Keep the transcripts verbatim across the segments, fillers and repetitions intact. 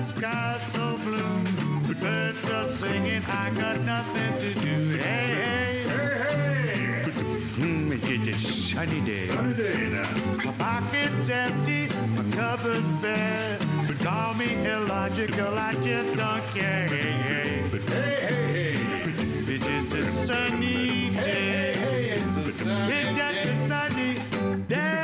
sky so blue, the birds are singing, I got nothing to do. Hey, hey, hey, hey. Mm, it's a sunny day. Sunny day now. My pocket's empty, my cupboard's bare. But call me illogical, I just don't care. Hey, hey, hey, hey, hey. It's just a sunny day. Hey, hey, hey, it's a sunny day. It's just a sunny day.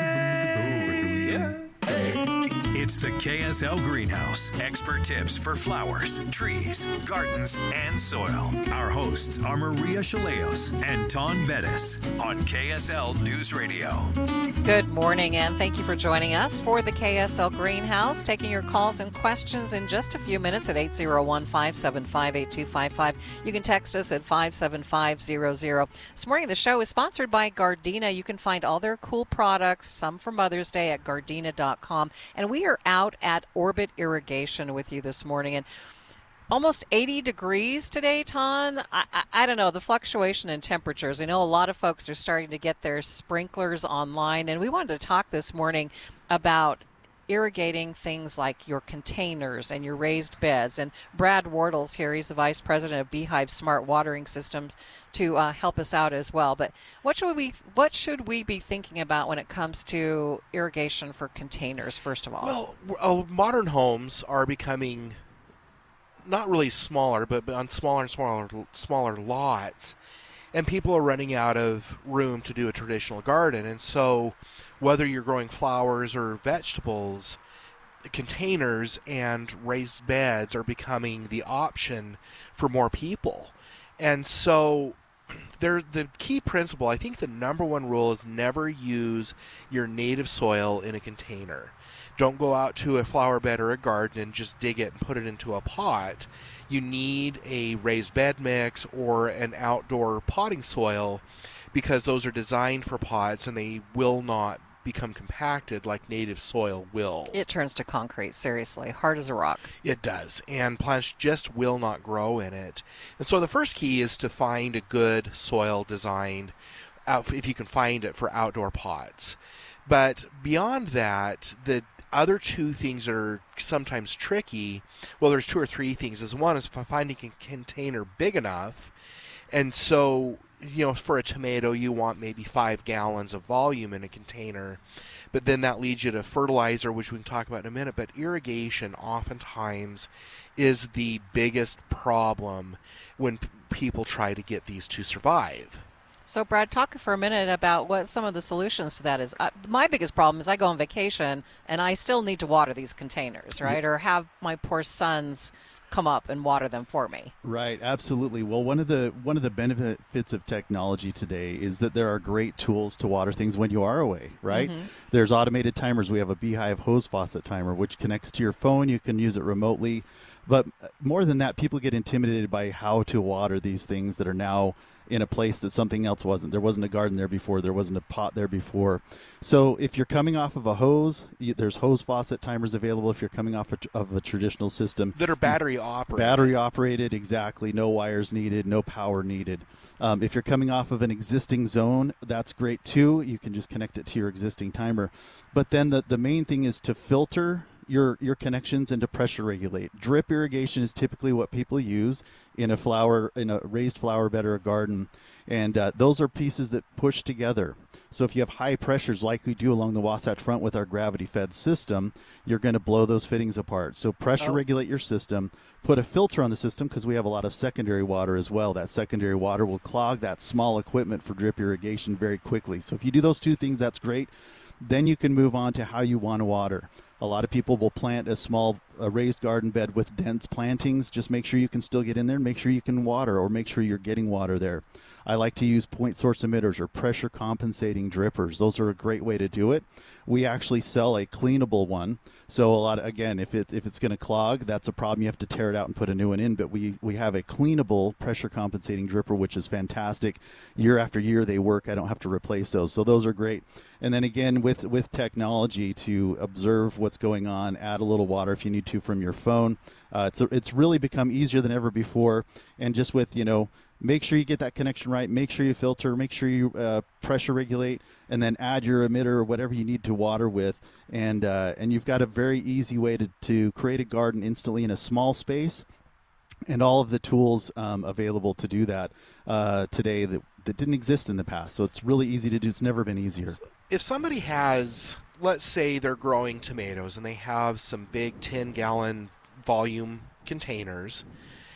It's the K S L Greenhouse. Expert tips for flowers, trees, gardens, and soil. Our hosts are Maria Chaleos and Ton Bettis on K S L News Radio. Good morning, and thank you for joining us for the K S L Greenhouse. Taking your calls and questions in just a few minutes at eight zero one, five seven five, eight two five five. You can text us at five seven five zero zero. This morning, the show is sponsored by Gardena. You can find all their cool products, some for Mother's Day, at gardena dot com. And we are out at Orbit Irrigation with you this morning, and almost eighty degrees today, Ton. I, I, I don't know, the fluctuation in temperatures. I know a lot of folks are starting to get their sprinklers online, and we wanted to talk this morning about irrigating things like your containers and your raised beds. And Brad Wardle's here. He's the Vice President of Beehive Smart Watering Systems to uh, help us out as well. But what should we what should we be thinking about when it comes to irrigation for containers, first of all? Well, uh, modern homes are becoming not really smaller, but on smaller and smaller, smaller lots. And people are running out of room to do a traditional garden. And so whether you're growing flowers or vegetables, containers and raised beds are becoming the option for more people. And so there, the key principle, I think the number one rule is never use your native soil in a container. Don't go out to a flower bed or a garden and just dig it and put it into a pot. You need a raised bed mix or an outdoor potting soil because those are designed for pots and they will not become compacted like native soil will. It turns to concrete, seriously, hard as a rock. It does, and plants just will not grow in it. And so the first key is to find a good soil designed, out, if you can find it, for outdoor pots. But beyond that, the other two things that are sometimes tricky, well, there's two or three things. Is one is finding a container big enough, and so, you know, for a tomato, you want maybe five gallons of volume in a container, but then that leads you to fertilizer, which we can talk about in a minute. But irrigation oftentimes is the biggest problem when p- people try to get these to survive. So, Brad, talk for a minute about what some of the solutions to that is. Uh, my biggest problem is I go on vacation and I still need to water these containers, right? Yeah. Or have my poor sons come up and water them for me. Right, absolutely. Well, one of the one of the benefits of technology today is that there are great tools to water things when you are away, right? Mm-hmm. There's automated timers. We have a Beehive hose faucet timer, which connects to your phone. You can use it remotely. But more than that, people get intimidated by how to water these things that are now in a place that something else wasn't. There wasn't a garden there before. There wasn't a pot there before. So if you're coming off of a hose, you, there's hose faucet timers available if you're coming off a, of a traditional system. That are battery operated. Battery operated, exactly. No wires needed, no power needed. Um, if you're coming off of an existing zone, that's great too. You can just connect it to your existing timer. But then the, the main thing is to filter your your connections and to pressure regulate. Drip irrigation is typically what people use in a flower in a raised flower bed or a garden, and uh, those are pieces that push together. So if you have high pressures like we do along the Wasatch Front with our gravity fed system, you're going to blow those fittings apart. So pressure oh. regulate your system, put a filter on the system because we have a lot of secondary water as well. That secondary water will clog that small equipment for drip irrigation very quickly. So if you do those two things, that's great. Then you can move on to how you want to water. A lot of people will plant a small a raised garden bed with dense plantings. Just make sure you can still get in there, make sure you can water, or make sure you're getting water there. I like to use point source emitters or pressure compensating drippers. Those are a great way to do it. We actually sell a cleanable one. So a lot of, again, if it if it's going to clog, that's a problem. You have to tear it out and put a new one in. But we, we have a cleanable pressure compensating dripper, which is fantastic. Year after year they work. I don't have to replace those. So those are great. And then again, with, with technology to observe what's going on, add a little water if you need to from your phone. Uh, it's it's really become easier than ever before. And just with, you know, make sure you get that connection right. Make sure you filter. Make sure you uh, pressure regulate, and then add your emitter or whatever you need to water with. And uh, and you've got a very easy way to, to create a garden instantly in a small space, and all of the tools um, available to do that uh, today that, that didn't exist in the past. So it's really easy to do. It's never been easier. If somebody has, let's say they're growing tomatoes and they have some big ten-gallon volume containers,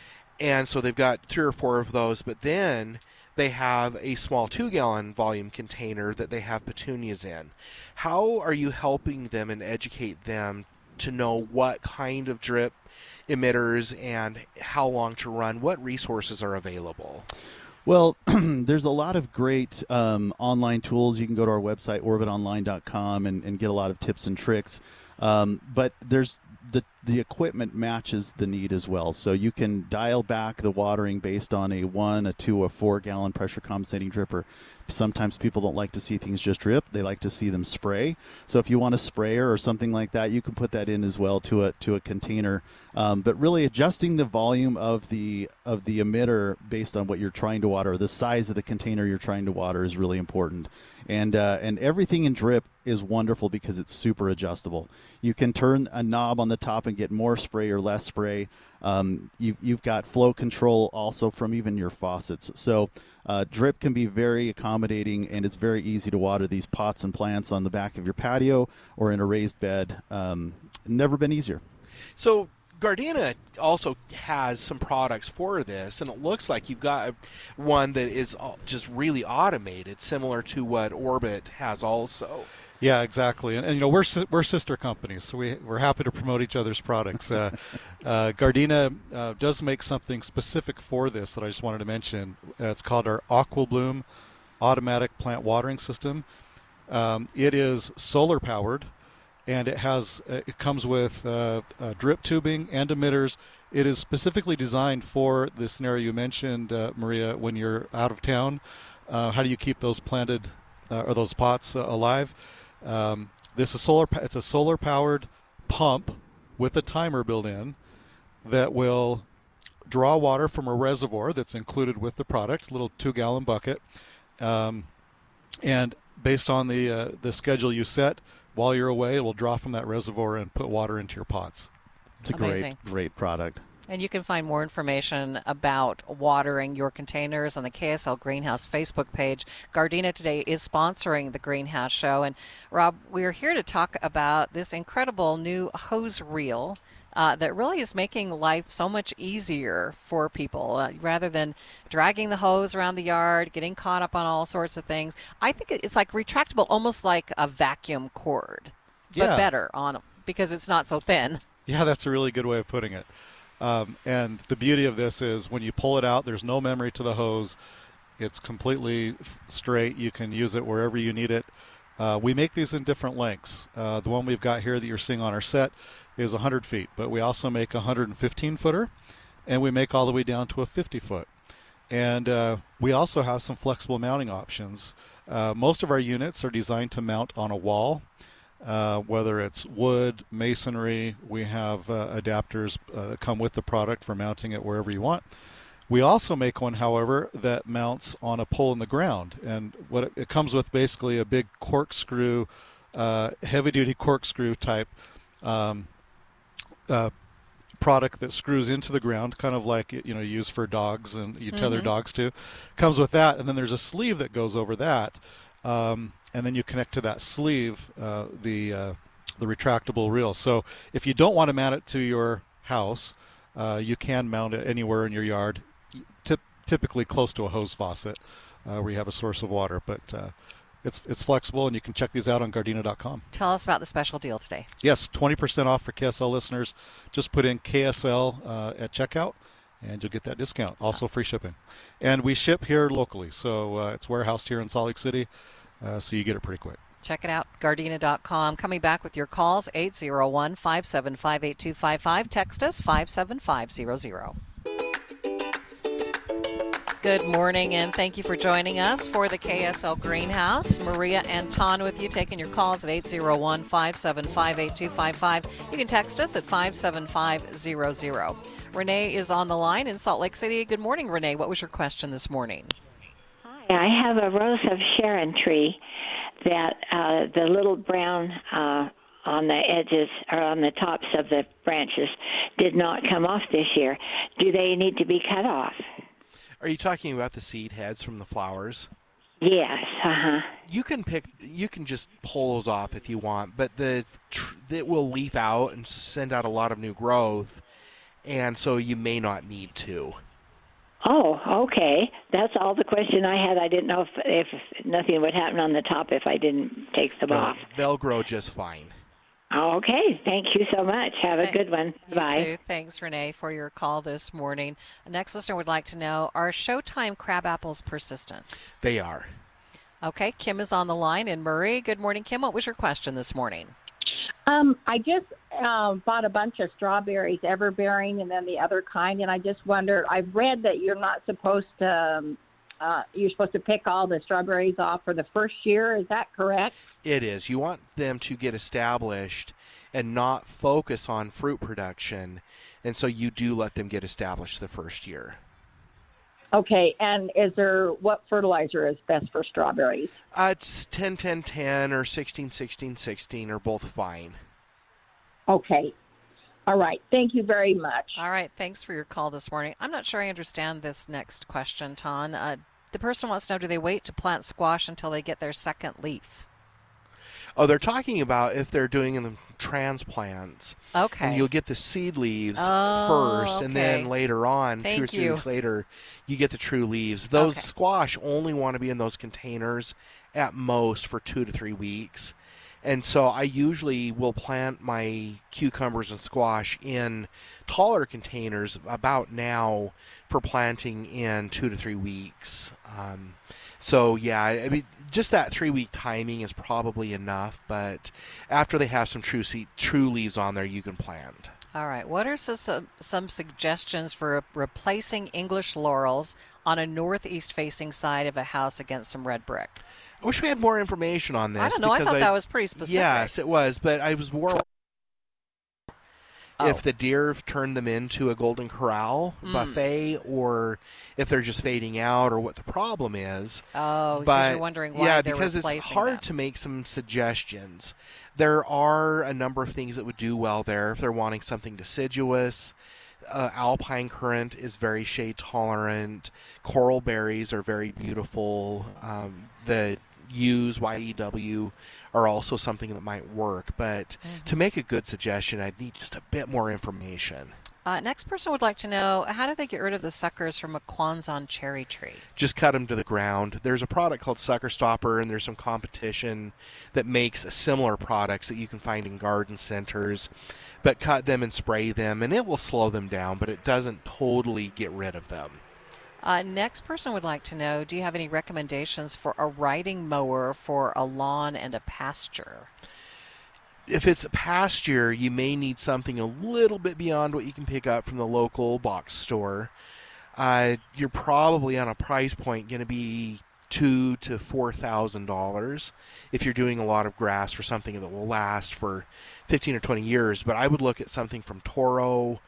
and so they've got three or four of those, but then they have a small two-gallon volume container that they have petunias in. How are you helping them and educate them to know what kind of drip emitters and how long to run? What resources are available? Well, there's a lot of great um, online tools. You can go to our website, orbit online dot com, and, and get a lot of tips and tricks. Um, but there's the the equipment matches the need as well. So you can dial back the watering based on a one, a two, a four gallon pressure compensating dripper. Sometimes people don't like to see things just drip. They like to see them spray. So if you want a sprayer or something like that, you can put that in as well to a to a container. Um, but really adjusting the volume of the of the emitter based on what you're trying to water, or the size of the container you're trying to water, is really important. And uh, and everything in drip is wonderful because it's super adjustable. You can turn a knob on the top and get more spray or less spray. Um, you, you've got flow control also from even your faucets. So uh, drip can be very accommodating, and it's very easy to water these pots and plants on the back of your patio or in a raised bed. Um, never been easier. So Gardena also has some products for this, and it looks like you've got one that is just really automated, similar to what Orbit has also. Yeah, exactly. And, and you know, we're we're sister companies, so we we're happy to promote each other's products. Uh, uh, Gardena uh, does make something specific for this that I just wanted to mention. Uh, it's called our AquaBloom automatic plant watering system. Um, it is solar powered, and it has uh, it comes with uh, uh, drip tubing and emitters. It is specifically designed for the scenario you mentioned, uh, Maria, when you're out of town. Uh, how do you keep those planted uh, or those pots uh, alive? Um, this is solar. It's a solar-powered pump with a timer built in that will draw water from a reservoir that's included with the product, a little two-gallon bucket, um, and based on the uh, the schedule you set while you're away, it will draw from that reservoir and put water into your pots. It's a Amazing. great, great product. And you can find more information about watering your containers on the K S L Greenhouse Facebook page. Gardena today is sponsoring the Greenhouse Show. And Rob, we're here to talk about this incredible new hose reel uh, that really is making life so much easier for people. Uh, rather than dragging the hose around the yard, getting caught up on all sorts of things, I think it's like retractable, almost like a vacuum cord, but Yeah. better on because it's not so thin. Yeah, that's a really good way of putting it. Um, and the beauty of this is when you pull it out, there's no memory to the hose. It's completely f- straight. You can use it wherever you need it. Uh, we make these in different lengths. Uh, the one we've got here that you're seeing on our set is one hundred feet, but we also make a one hundred fifteen footer, and we make all the way down to a fifty foot. And uh, we also have some flexible mounting options. Uh, most of our units are designed to mount on a wall. Uh, whether it's wood, masonry, we have uh, adapters uh, that come with the product for mounting it wherever you want. We also make one, however, that mounts on a pole in the ground, and what it, it comes with basically a big corkscrew, uh, heavy-duty corkscrew type um, uh, product that screws into the ground, kind of like you know use for dogs and you tether Mm-hmm. dogs to. Comes with that, and then there's a sleeve that goes over that. Um, and then you connect to that sleeve uh, the uh, the retractable reel. So if you don't want to mount it to your house, uh, you can mount it anywhere in your yard, tip, typically close to a hose faucet uh, where you have a source of water. But uh, it's it's flexible, and you can check these out on Gardena dot com. Tell us about the special deal today. Yes, twenty percent off for K S L listeners. Just put in K S L uh, at checkout, and you'll get that discount. Also free shipping. And we ship here locally, so uh, it's warehoused here in Salt Lake City. Uh, so you get it pretty quick. Check it out, Gardena dot com. Coming back with your calls, eight zero one, five seven five, eight two five five. Text us, five seven five zero zero. Good morning, and thank you for joining us for the K S L Greenhouse. Maria and Ton with you, taking your calls at eight zero one, five seven five, eight two five five. You can text us at five seven five zero zero. Renee is on the line in Salt Lake City. Good morning, Renee. What was your question this morning? I have a Rose of Sharon tree that uh, the little brown uh, on the edges or on the tops of the branches did not come off this year. Do they need to be cut off? Are you talking about the seed heads from the flowers? Yes. Uh-huh. You can pick. You can just pull those off if you want, but the tr- it will leaf out and send out a lot of new growth, and so you may not need to. Oh, okay. That's all the question I had. I didn't know if, if nothing would happen on the top if I didn't take them No, off. they'll grow just fine. Okay. Thank you so much. Have a Thank- good one. You Bye. too. Thanks, Renee, for your call this morning. The next listener would like to know, are Showtime crab apples persistent? They are. Okay, Kim is on the line in Murray. Good morning, Kim. What was your question this morning? Um, I just um, bought a bunch of strawberries, Everbearing, and then the other kind, and I just wondered. I've read that you're not supposed to. Um, uh, you're supposed to pick all the strawberries off for the first year. Is that correct? It is. You want them to get established and not focus on fruit production, and so you do let them get established the first year. Okay, and is there what fertilizer is best for strawberries? Uh, it's ten ten ten or sixteen sixteen sixteen are both fine. Okay. All right. Thank you very much. All right, thanks for your call this morning. I'm not sure I understand this next question, Ton. Uh, the person wants to know, do they wait to plant squash until they get their second leaf? Oh, they're talking about if they're doing the transplants. Okay. And you'll get the seed leaves Oh, first, and okay. then later on, Thank two or three you. weeks later, you get the true leaves. Those Okay. squash only want to be in those containers at most for two to three weeks. And so I usually will plant my cucumbers and squash in taller containers about now for planting in two to three weeks. Um, so, yeah, I mean, just that three-week timing is probably enough. But after they have some true seed, true leaves on there, you can plant. All right. What are some, some suggestions for replacing English laurels on a northeast-facing side of a house against some red brick? I wish we had more information on this. I don't know. I because thought that was pretty specific. Yes, it was. But I was more Oh. if the deer have turned them into a Golden Corral Mm. buffet, or if they're just fading out, or what the problem is. Oh, because But you're wondering why yeah, they're because replacing it's hard them. to make some suggestions. There are a number of things that would do well there if they're wanting something deciduous. Uh, alpine currant is very shade tolerant. Coral berries are very beautiful. Um, the U's, Y E W, are also something that might work. But Mm-hmm. to make a good suggestion, I'd need just a bit more information. Uh, next person would like to know, how do they get rid of the suckers from a Kwanzan cherry tree? Just cut them to the ground. There's a product called Sucker Stopper, and there's some competition that makes similar products that you can find in garden centers. But cut them and spray them, and it will slow them down, but it doesn't totally get rid of them. Uh, next person would like to know, do you have any recommendations for a riding mower for a lawn and a pasture? If it's a pasture, you may need something a little bit beyond what you can pick up from the local box store. Uh, you're probably on a price point going to be two to four thousand dollars if you're doing a lot of grass for something that will last for fifteen or twenty years. But I would look at something from Toro,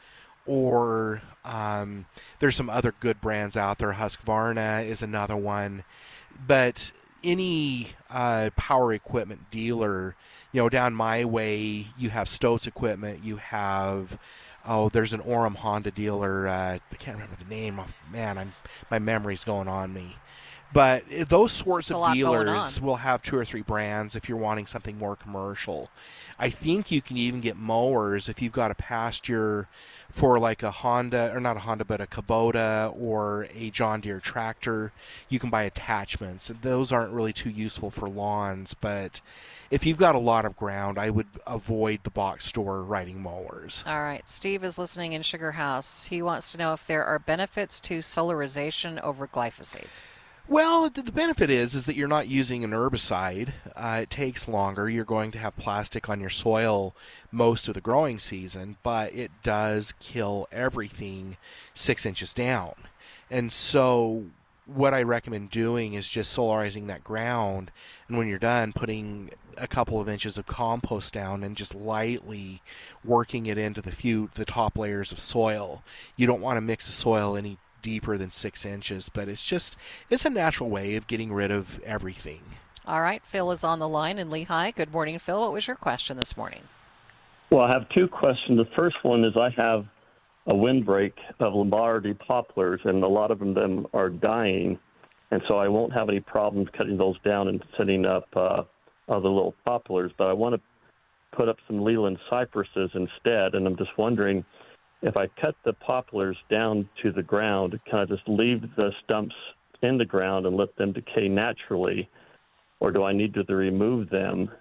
or um, there's some other good brands out there. Husqvarna is another one, but any uh, power equipment dealer, you know, down my way, you have Stoats Equipment, you have, oh, there's an Orem Honda dealer. Uh, I can't remember the name. Of, man, I'm my memory's going on me. But those sorts Just a of lot going dealers on. will have two or three brands if you're wanting something more commercial. I think you can even get mowers if you've got a pasture for like a Honda, or not a Honda, but a Kubota or a John Deere tractor. You can buy attachments. Those aren't really too useful for lawns, but if you've got a lot of ground, I would avoid the box store riding mowers. All right. Steve is listening in Sugar House. He wants to know if there are benefits to solarization over glyphosate. Well, the the benefit is is that you're not using an herbicide. Uh, it takes longer. You're going to have plastic on your soil most of the growing season, but it does kill everything six inches down. And so what I recommend doing is just solarizing that ground, and when you're done, putting a couple of inches of compost down and just lightly working it into the few the top layers of soil. You don't want to mix the soil any deeper than six inches, but it's just it's a natural way of getting rid of everything. All right, Phil is on the line in Lehigh. Good morning, Phil. What was your question this morning? Well, I have two questions. The first one is I have a windbreak of Lombardy poplars, and a lot of them are dying, and so I won't have any problems cutting those down and setting up uh, other little poplars, but I want to put up some Leland cypresses instead, and I'm just wondering if I cut the poplars down to the ground, can I just leave the stumps in the ground and let them decay naturally, or do I need to remove them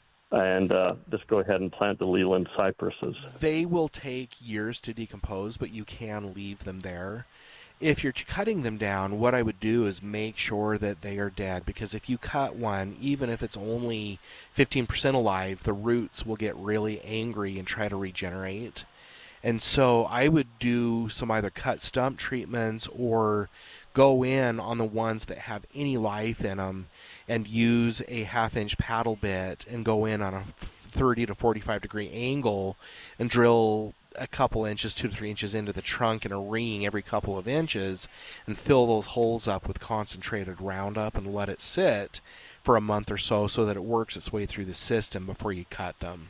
and uh, just go ahead and plant the Leland cypresses? They will take years to decompose, but you can leave them there. If you're cutting them down, what I would do is make sure that they are dead, because if you cut one, even if it's only fifteen percent alive, the roots will get really angry and try to regenerate. And so I would do some either cut stump treatments or go in on the ones that have any life in them and use a half-inch paddle bit and go in on a thirty to forty-five degree angle and drill a couple inches, two to three inches into the trunk in a ring every couple of inches and fill those holes up with concentrated Roundup and let it sit for a month or so so that it works its way through the system before you cut them.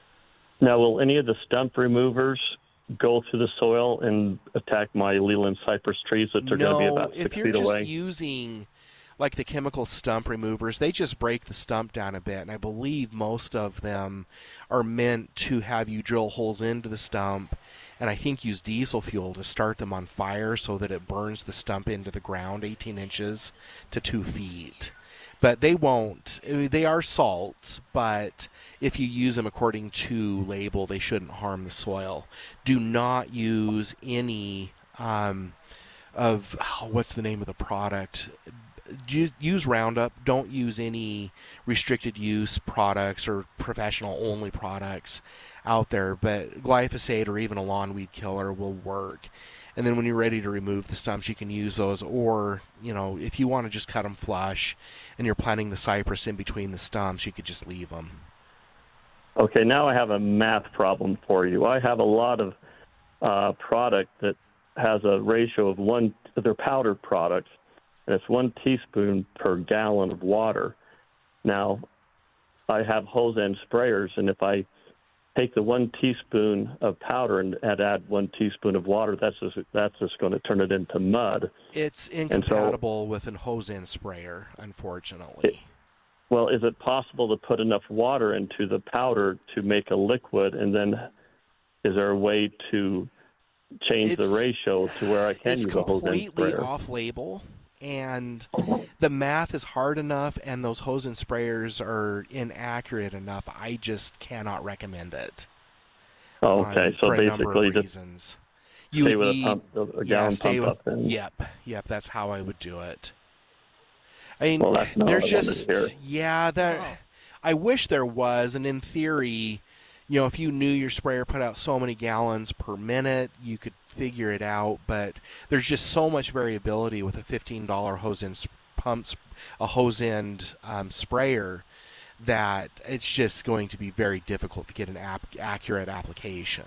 Now, will any of the stump removers go through the soil and attack my Leland cypress trees that they're no, going to be about six if you're feet just away? using like the chemical stump removers, they just break the stump down a bit, and I believe most of them are meant to have you drill holes into the stump and I think use diesel fuel to start them on fire so that it burns the stump into the ground eighteen inches to two feet. But they won't. They are salts, but if you use them according to label, they shouldn't harm the soil. Do not use any um, of, oh, what's the name of the product? Use, use Roundup. Don't use any restricted use products or professional only products out there. But glyphosate or even a lawn weed killer will work. And then when you're ready to remove the stumps, you can use those. Or, you know, if you want to just cut them flush and you're planting the cypress in between the stumps, you could just leave them. Okay, now I have a math problem for you. I have a lot of uh, product that has a ratio of one, they're powdered products, and it's one teaspoon per gallon of water. Now, I have hose end sprayers, and if I take the one teaspoon of powder and add one teaspoon of water, that's just, that's just going to turn it into mud. It's incompatible so, with a hose end sprayer, unfortunately. It, well, is it possible to put enough water into the powder to make a liquid, and then is there a way to change it's, the ratio to where I can use a hose end sprayer? It's completely off-label, and the math is hard enough, and those hose and sprayers are inaccurate enough. I just cannot recommend it. Oh, okay, on, so for basically, a just reasons. You stay would with need, a, pump, a yeah, gallon stay pump with, up. And... Yep, yep, that's how I would do it. I mean, well, that's not there's what I just yeah, there. Oh. I wish there was, and in theory, you know, if you knew your sprayer put out so many gallons per minute, you could figure it out. But there's just so much variability with a fifteen dollar hose end pumps, a hose end um, sprayer, that it's just going to be very difficult to get an ap- accurate application.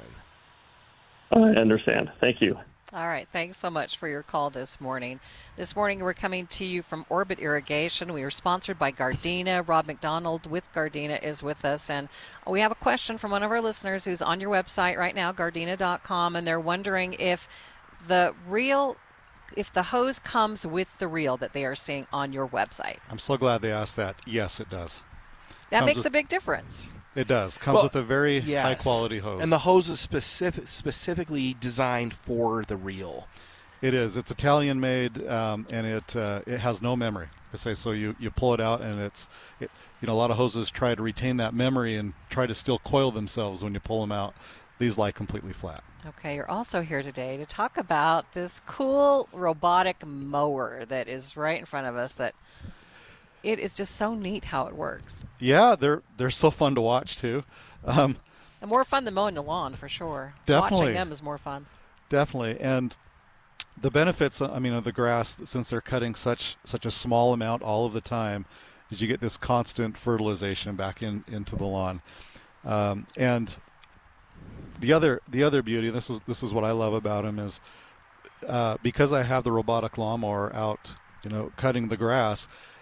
I understand. Thank you. All right. Thanks so much for your call this morning. This morning we're coming to you from Orbit Irrigation. We are sponsored by Gardena. Rob McDonald with Gardena is with us. And we have a question from one of our listeners who's on your website right now, gardena dot com, and they're wondering if the reel, if the hose comes with the reel that they are seeing on your website. I'm so glad they asked that. Yes, it does. That comes makes with, a big difference. It does. Comes well, with a very yes. high-quality hose. And the hose is specific, specifically designed for the reel. It is. It's Italian-made, um, and it uh, it has no memory. I say so. You, you pull it out, and it's it, you know a lot of hoses try to retain that memory and try to still coil themselves when you pull them out. These lie completely flat. Okay, you're also here today to talk about this cool robotic mower that is right in front of us. That it is just so neat how it works. Yeah, they're they're so fun to watch too. Um, and more fun than mowing the lawn for sure. Definitely. Watching them is more fun. Definitely, and the benefits, I mean, of the grass, since they're cutting such such a small amount all of the time, is you get this constant fertilization back in into the lawn. Um, and the other the other beauty, this is this is what I love about them, is uh, because I have the robotic lawnmower out, you know, cutting the grass.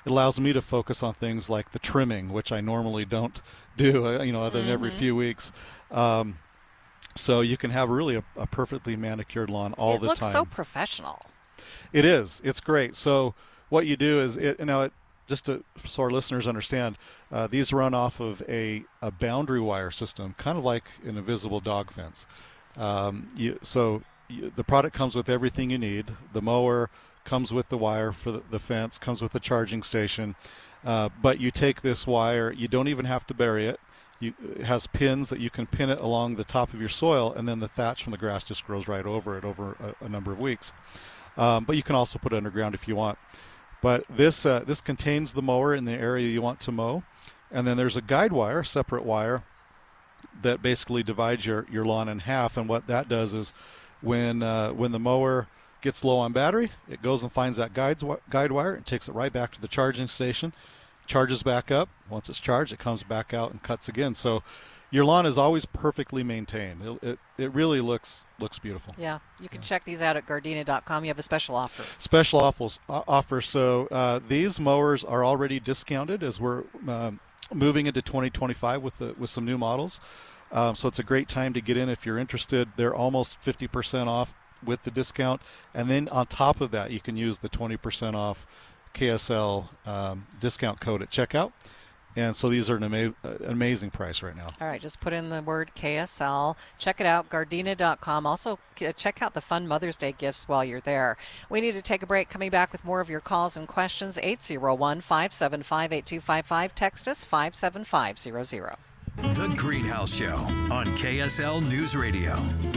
it allows me to focus on things like the trimming, which I normally don't do, uh, you know, other than Mm-hmm. every few weeks. Um, so you can have really a, a perfectly manicured lawn all it the looks time. so professional. It is. It's great. So what you do is, it, you know, it, just to, so our listeners understand, uh, these run off of a, a boundary wire system, kind of like an invisible dog fence. Um, you, so you, the product comes with everything you need. The mower comes with the wire for the, the fence, comes with the charging station. Uh, but you take this wire, you don't even have to bury it. You, it has pins that you can pin it along the top of your soil, and then the thatch from the grass just grows right over it over a, a number of weeks. Um, but you can also put it underground if you want. But this uh, this contains the mower in the area you want to mow, and then there's a guide wire, separate wire, that basically divides your, your lawn in half. And what that does is, when uh, when the mower gets low on battery, it goes and finds that guides, guide wire and takes it right back to the charging station, charges back up. Once it's charged, it comes back out and cuts again. So your lawn is always perfectly maintained. It it, it really looks looks beautiful. Yeah, you can check these out at Gardena dot com. You have a special offer. Special offers, uh, offer. So uh, these mowers are already discounted as we're um, moving into twenty twenty-five with the, with some new models. Um, so it's a great time to get in if you're interested. They're almost fifty percent off with the discount, and then on top of that, you can use the twenty percent off K S L um, discount code at checkout. And so these are an, ama- an amazing price right now. All right, just put in the word K S L. Check it out, Gardena dot com. Also, check out the fun Mother's Day gifts while you're there. We need to take a break. Coming back with more of your calls and questions, eight zero one, five seven five, eight two five five. Text us five seven five zero zero. The Greenhouse Show on K S L News Radio.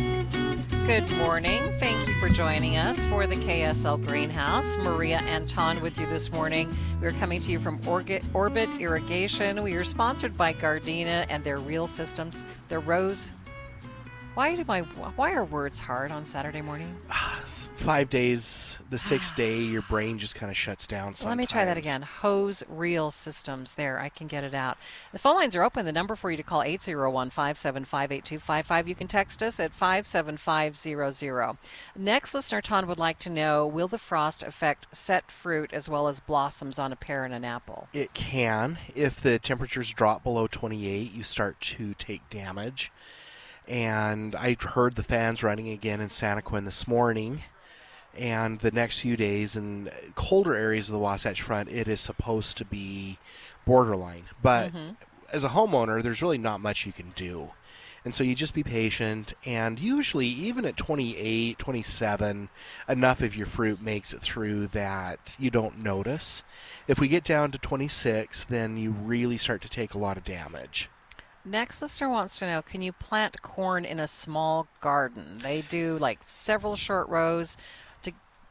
Good morning. Thank you for joining us for the K S L Greenhouse. Maria Anton with you this morning. We're coming to you from Orga- Orbit Irrigation. We are sponsored by Gardena and their Real Systems. Their Rose. Why do my why are words hard on Saturday morning? Five days, the sixth day, your brain just kind of shuts down sometimes. Let me try that again. Hose Real Systems. There, I can get it out. The phone lines are open. The number for you to call, eight zero one, five seven five, eight two five five. You can text us at five seven five zero zero. Next, listener Ton would like to know, will the frost affect set fruit as well as blossoms on a pear and an apple? It can. If the temperatures drop below twenty-eight, you start to take damage. And I heard the fans running again in Santaquin this morning. And the next few days in colder areas of the Wasatch Front, it is supposed to be borderline. But Mm-hmm. as a homeowner, there's really not much you can do. And so you just be patient. And usually, even at twenty-eight, twenty-seven, enough of your fruit makes it through that you don't notice. If we get down to twenty-six, then you really start to take a lot of damage. Next listener wants to know, can you plant corn in a small garden? They do like several short rows. To,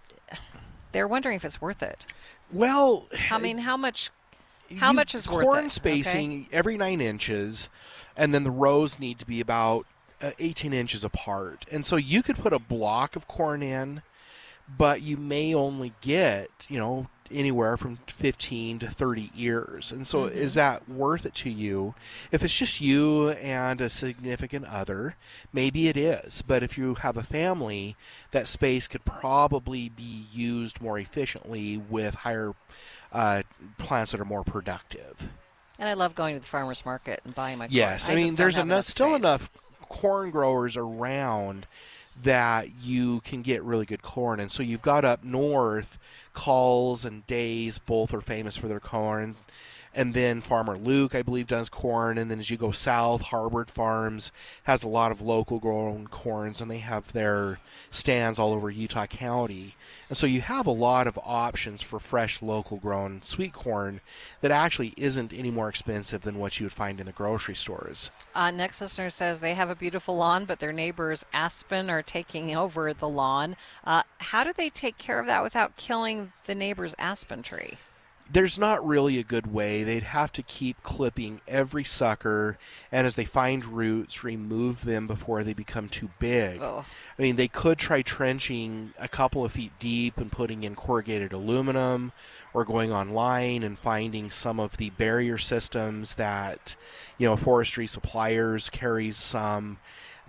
they're wondering if it's worth it. Well, I mean, how much How you- much is worth corn it? spacing Okay. every nine inches, and then the rows need to be about uh, eighteen inches apart. And so you could put a block of corn in, but you may only get, you know, anywhere from fifteen to thirty ears. And so Mm-hmm. is that worth it to you? If it's just you and a significant other, maybe it is. But if you have a family, that space could probably be used more efficiently with higher uh, plants that are more productive. And I love going to the farmer's market and buying my corn. Yes, I, mean, just don't there's have enough, still space. enough corn growers around that you can get really good corn. And so you've got up north, Calls and Days, both are famous for their corn. And then Farmer Luke, I believe, does corn. And then as you go south, Harvard Farms has a lot of local grown corns, and they have their stands all over Utah County. And so you have a lot of options for fresh, local grown sweet corn that actually isn't any more expensive than what you would find in the grocery stores. Uh, next listener says they have a beautiful lawn, but their neighbors aspen are taking over the lawn. Uh, how do they take care of that without killing the neighbor's aspen tree? There's not really a good way. They'd have to keep clipping every sucker, and as they find roots, remove them before they become too big. Oh. I mean, they could try trenching a couple of feet deep and putting in corrugated aluminum, or going online and finding some of the barrier systems that, you know, forestry suppliers carries some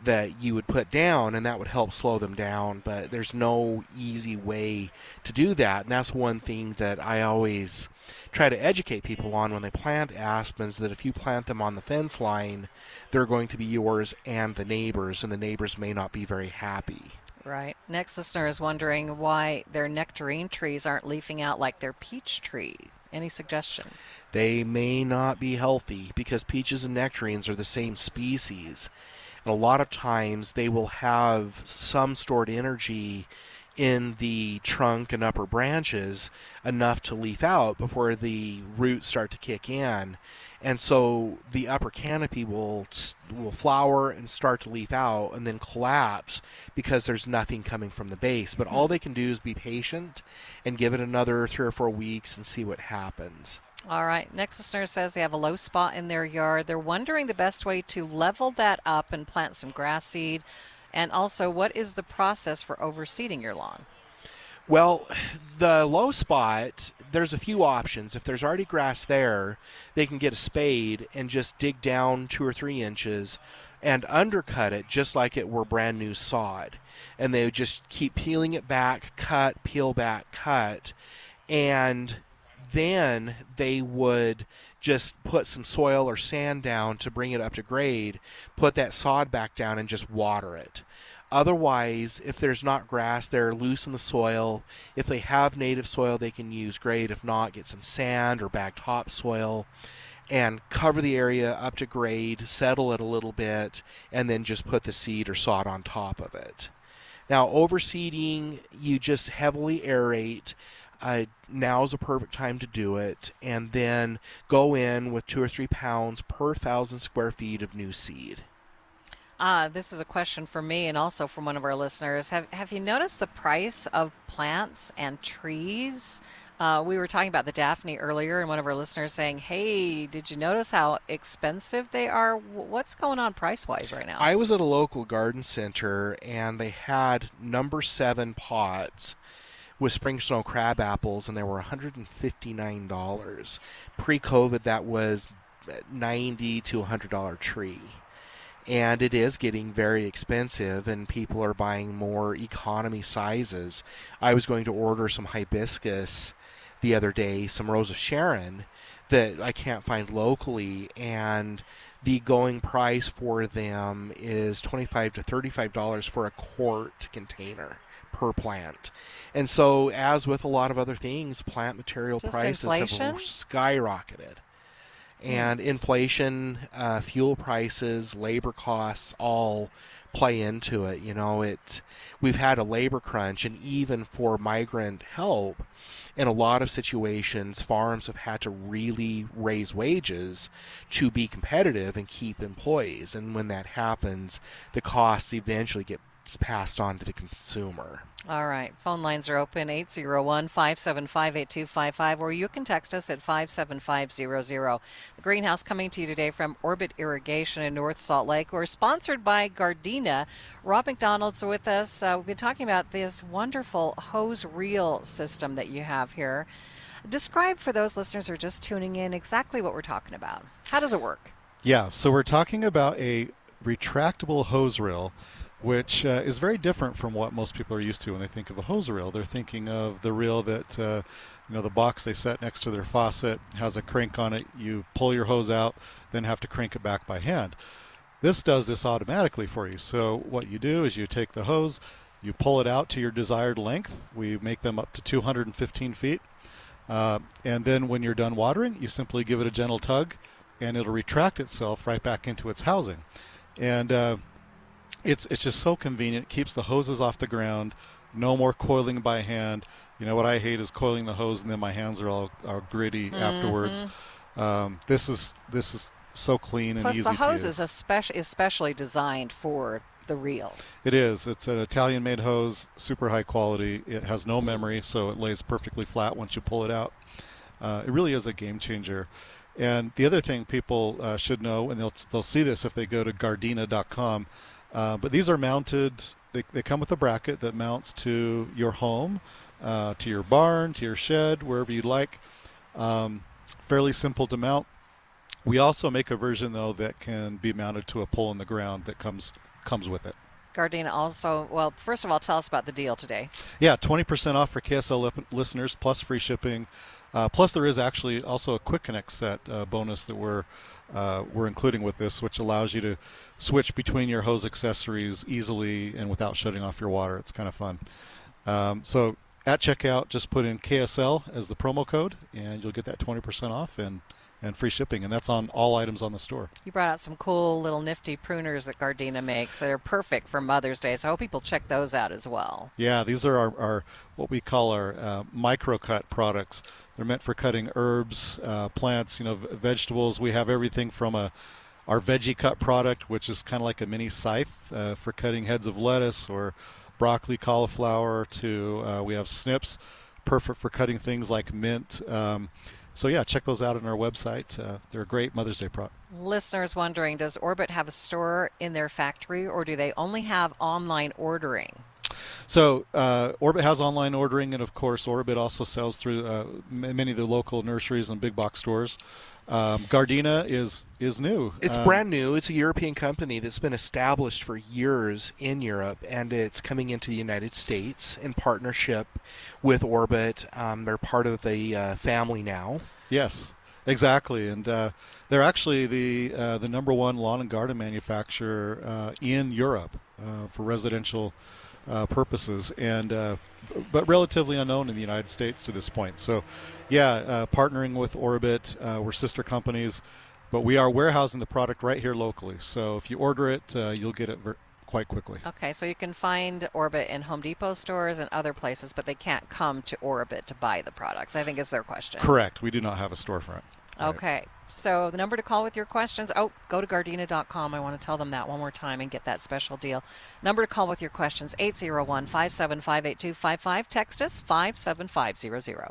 that you would put down, and that would help slow them down. But there's no easy way to do that, and that's one thing that I always try to educate people on when they plant aspens, that if you plant them on the fence line, they're going to be yours and the neighbors, and the neighbors may not be very happy. Right. Next listener is wondering why their nectarine trees aren't leafing out like their peach tree. Any suggestions? They may not be healthy because peaches and nectarines are the same species. And a lot of times they will have some stored energy in the trunk and upper branches enough to leaf out before the roots start to kick in. And so the upper canopy will will flower and start to leaf out and then collapse because there's nothing coming from the base. But all they can do is be patient and give it another three or four weeks and see what happens. All right. Next listener says they have a low spot in their yard. They're wondering the best way to level that up and plant some grass seed. And also, what is the process for overseeding your lawn? Well, the low spot, there's a few options. If there's already grass there, they can get a spade and just dig down two or three inches and undercut it just like it were brand new sod. And they would just keep peeling it back, cut, peel back, cut. And then they would just put some soil or sand down to bring it up to grade, put that sod back down, and just water it. Otherwise, if there's not grass, they're loose in the soil. If they have native soil, they can use grade. If not, get some sand or bagged topsoil and cover the area up to grade, settle it a little bit, and then just put the seed or sod on top of it. Now, overseeding, you just heavily aerate. Uh, now's a perfect time to do it, and then go in with two or three pounds per thousand square feet of new seed. Uh, this is a question for me and also from one of our listeners. Have Have you noticed the price of plants and trees? Uh, we were talking about the Daphne earlier, and one of our listeners saying, hey, did you notice how expensive they are? What's going on price-wise right now? I was at a local garden center, and they had number seven pots with spring snow crab apples, and they were one hundred fifty-nine dollars. Pre-COVID, that was ninety to one hundred dollars tree. And it is getting very expensive, and people are buying more economy sizes. I was going to order some hibiscus the other day, some Rose of Sharon, that I can't find locally, and the going price for them is twenty-five to thirty-five dollars for a quart container per plant. And so, as with a lot of other things, plant material Just prices inflation? have skyrocketed. And inflation, uh, fuel prices, labor costs all play into it. You know, it. We've had a labor crunch, and even for migrant help, in a lot of situations, farms have had to really raise wages to be competitive and keep employees. And when that happens, the costs eventually get passed on to the consumer. All right. Phone lines are open, eight zero one, five seven five, eight two five five, or you can text us at five seven five zero zero. The Greenhouse coming to you today from Orbit Irrigation in North Salt Lake. We're sponsored by Gardena. Rob McDonald's with us. Uh, we've been talking about this wonderful hose reel system that you have here. Describe for those listeners who are just tuning in exactly what we're talking about. How does it work? Yeah, so we're talking about a retractable hose reel, which uh, is very different from what most people are used to when they think of a hose reel. They're thinking of the reel that, uh, you know, the box they set next to their faucet has a crank on it. You pull your hose out, then have to crank it back by hand. This does this automatically for you. So what you do is you take the hose, you pull it out to your desired length. We make them up to two hundred fifteen feet. Uh, and then when you're done watering, you simply give it a gentle tug, and it'll retract itself right back into its housing. And uh, It's it's just so convenient. It keeps the hoses off the ground. No more coiling by hand. You know what I hate is coiling the hose and then my hands are all are gritty mm-hmm. afterwards. Um, this is this is so clean and Plus easy the to hose use. is especially, especially designed for the reel. It is. It's an Italian-made hose, super high quality. It has no memory, so it lays perfectly flat once you pull it out. Uh, it really is a game changer. And the other thing people uh, should know, and they'll they'll see this if they go to Gardena dot com. Uh, but these are mounted, they, they come with a bracket that mounts to your home, uh, to your barn, to your shed, wherever you'd like. Um, fairly simple to mount. We also make a version, though, that can be mounted to a pole in the ground that comes comes with it. Gardena also, well, first of all, tell us about the deal today. Yeah, twenty percent off for K S L li- listeners, plus free shipping. Uh, plus, there is actually also a Quick Connect set uh, bonus that we're uh, we're including with this, which allows you to switch between your hose accessories easily and without shutting off your water. It's kind of fun. Um, so at checkout, just put in K S L as the promo code, and you'll get that twenty percent off and and free shipping, and that's on all items on the store. You brought out some cool little nifty pruners that Gardena makes that are perfect for Mother's Day, so I hope people check those out as well. Yeah, these are our, our what we call our uh, micro-cut products. They're meant for cutting herbs, uh, plants, you know, v- vegetables. We have everything from a our Veggie Cut product, which is kind of like a mini scythe uh, for cutting heads of lettuce or broccoli, cauliflower, to uh, we have snips, perfect for cutting things like mint. Um, So, yeah, check those out on our website. Uh, they're a great Mother's Day product. Listeners wondering, does Orbit have a store in their factory, or do they only have online ordering? So, uh, Orbit has online ordering, and, of course, Orbit also sells through uh, m- many of the local nurseries and big box stores. Um, Gardena is is new. It's um, brand new. It's a European company that's been established for years in Europe, and it's coming into the United States in partnership with Orbit. Um, they're part of the uh, family now. Yes, exactly, and uh, they're actually the uh, the number one lawn and garden manufacturer uh, in Europe uh, for residential uh, purposes, and uh, but relatively unknown in the United States to this point. So, yeah, uh, partnering with Orbit, uh, we're sister companies, but we are warehousing the product right here locally. So if you order it, uh, you'll get it ver- quite quickly. Okay, so you can find Orbit in Home Depot stores and other places, but they can't come to Orbit to buy the products, I think is their question. Correct. We do not have a storefront. Right. Okay, so the number to call with your questions, oh, go to Gardena dot com. I want to tell them that one more time and get that special deal. Number to call with your questions, eight zero one, five seven five, eight two five five. Text us, five seven five zero zero.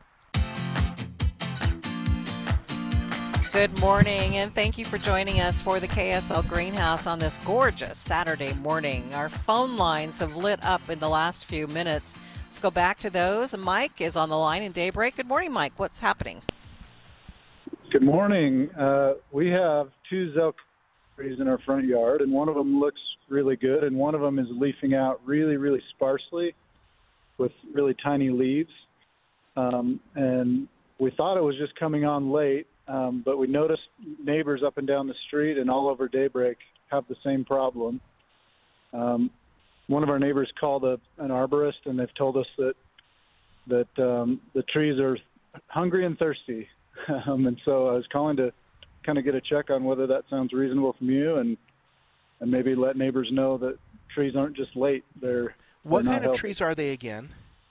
Good morning, and thank you for joining us for the K S L Greenhouse on this gorgeous Saturday morning. Our phone lines have lit up in the last few minutes. Let's go back to those. Mike is on the line in Daybreak. Good morning, Mike. What's happening? Good morning. Uh, we have two Zelk trees in our front yard, and one of them looks really good, and one of them is leafing out really, really sparsely with really tiny leaves. Um, and we thought it was just coming on late, um, but we noticed neighbors up and down the street and all over Daybreak have the same problem. Um, one of our neighbors called a, an arborist, and they've told us that that um, the trees are hungry and thirsty. Um, and so I was calling to kind of get a check on whether that sounds reasonable from you, and and maybe let neighbors know that trees aren't just late. They're What they're kind not of healthy. trees are they again?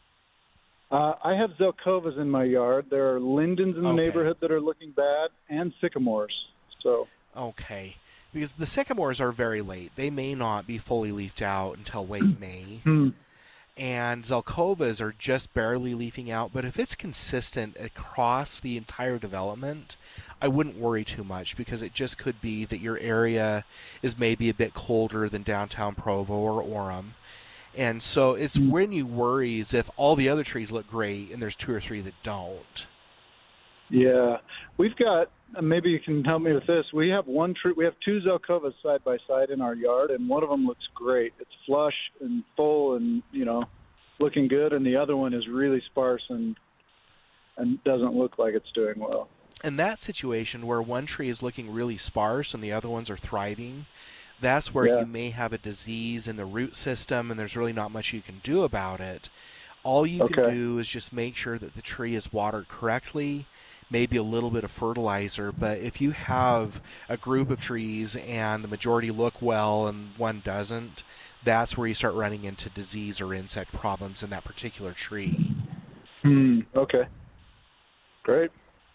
Uh, I have Zelkovas in my yard. There are lindens in the Okay. neighborhood that are looking bad, and sycamores. So Okay. Because the sycamores are very late. They may not be fully leafed out until late May. hmm. And Zelkovas are just barely leafing out. But if it's consistent across the entire development, I wouldn't worry too much, because it just could be that your area is maybe a bit colder than downtown Provo or Orem. And so it's Mm. when you worry is if all the other trees look great and there's two or three that don't. Yeah, we've got. uh, Maybe you can help me with this. We have one tree. We have two Zelkovas side by side in our yard, and one of them looks great. It's flush and full, and you know, looking good. And the other one is really sparse and and doesn't look like it's doing well. In that situation where one tree is looking really sparse and the other ones are thriving, that's where Yeah. you may have a disease in the root system, and there's really not much you can do about it. All you can Okay. do is just make sure that the tree is watered correctly, maybe a little bit of fertilizer. But if you have a group of trees and the majority look well and one doesn't, that's where you start running into disease or insect problems in that particular tree. Hmm. Okay. Great.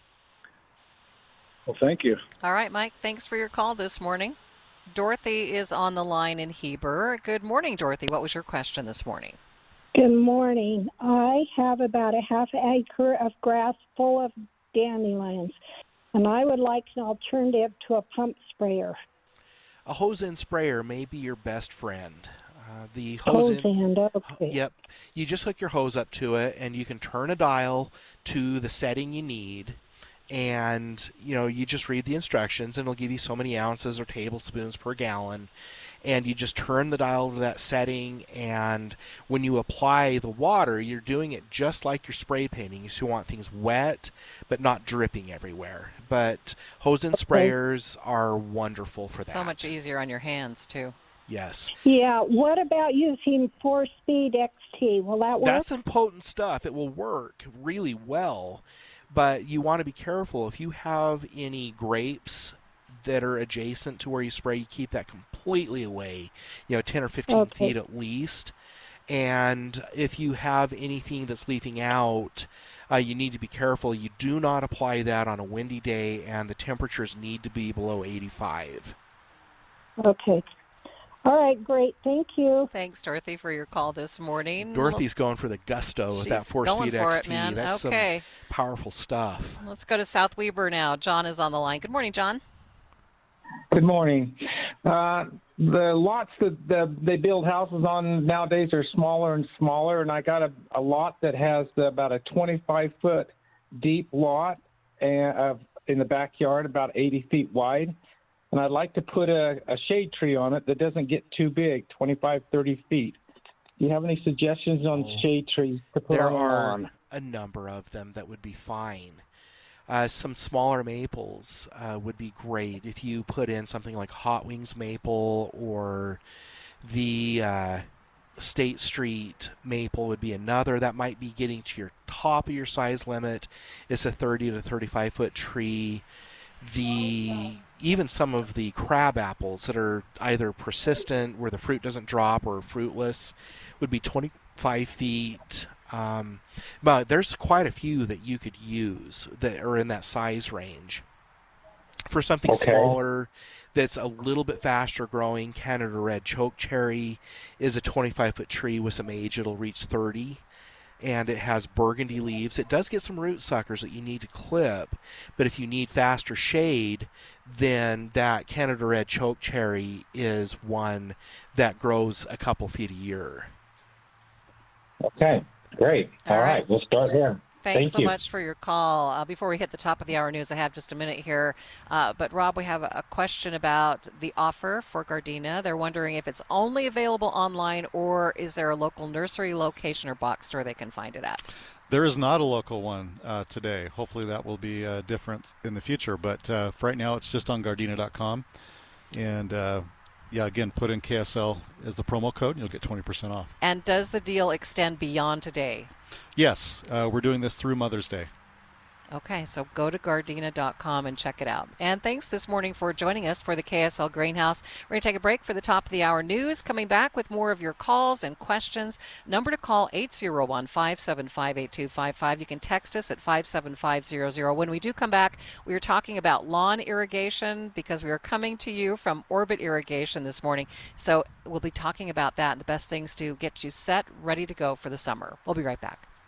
Well, thank you. All right, Mike, thanks for your call this morning. Dorothy is on the line in Heber. Good morning, Dorothy. What was your question this morning? Good morning. I have about a half acre of grass full of dandelions, and I would like an alternative to a pump sprayer. A hose-in sprayer may be your best friend. Uh, the hose-in, Hose end, okay. Yep. You just hook your hose up to it, and you can turn a dial to the setting you need, And, you know, you just read the instructions, and it'll give you so many ounces or tablespoons per gallon. And you just turn the dial to that setting, and when you apply the water, you're doing it just like your spray painting. You want things wet, but not dripping everywhere. But hose and sprayers are wonderful for that. So much easier on your hands, too. Yes. Yeah. What about using four-speed X T? Will that work? That's some potent stuff. It will work really well, but you want to be careful. If you have any grapes that are adjacent to where you spray, you keep that completely away, you know, ten or fifteen Okay. feet at least. And if you have anything that's leafing out, uh, you need to be careful. You do not apply that on a windy day, and the temperatures need to be below eighty-five. Okay. All right, great. Thank you. Thanks, Dorothy, for your call this morning. Dorothy's going for the gusto with that She's four-speed going for X it, T. man. That's Okay. some powerful stuff. Let's go to South Weber now. John is on the line. Good morning, John. Good morning. Uh, the lots that the, they build houses on nowadays are smaller and smaller, and I got a, a lot that has about a twenty-five foot deep lot and, uh, in the backyard, about eighty feet wide. And I'd like to put a, a shade tree on it that doesn't get too big, twenty-five, thirty feet. Do you have any suggestions on Oh. shade trees to put There on the are lawn? a number of them that would be fine. Uh, some smaller maples uh, would be great if you put in something like Hot Wings maple, or the uh, State Street maple would be another. That might be getting to your top of your size limit. It's a thirty to thirty-five foot tree. The even some of the crab apples that are either persistent, where the fruit doesn't drop, or fruitless, would be twenty-five feet. Um, but there's quite a few that you could use that are in that size range. For something Okay. smaller, that's a little bit faster growing, Canada Red Chokecherry is a twenty-five foot tree. With some age, it'll reach thirty. And it has burgundy leaves. It does get some root suckers that you need to clip, but if you need faster shade, then that Canada Red Chokecherry is one that grows a couple feet a year. Okay, great. All All right. right, we'll start here. Thanks Thank so you. much for your call. Uh, before we hit the top of the hour news, I have just a minute here. Uh, but, Rob, we have a, a question about the offer for Gardena. They're wondering if it's only available online, or is there a local nursery location or box store they can find it at? There is not a local one uh, today. Hopefully that will be uh, different in the future. But uh, for right now, it's just on Gardena dot com. And, uh, yeah, again, put in K S L as the promo code, and you'll get twenty percent off. And does the deal extend beyond today? Yes, uh, we're doing this through Mother's Day. Okay, so go to Gardena dot com and check it out. And thanks this morning for joining us for the K S L Greenhouse. We're going to take a break for the top of the hour news. Coming back with more of your calls and questions. Number to call eight oh one, five seven five, eight two five five. You can text us at five seven five zero zero. When we do come back, we are talking about lawn irrigation because we are coming to you from Orbit Irrigation this morning. So we'll be talking about that and the best things to get you set, ready to go for the summer. We'll be right back.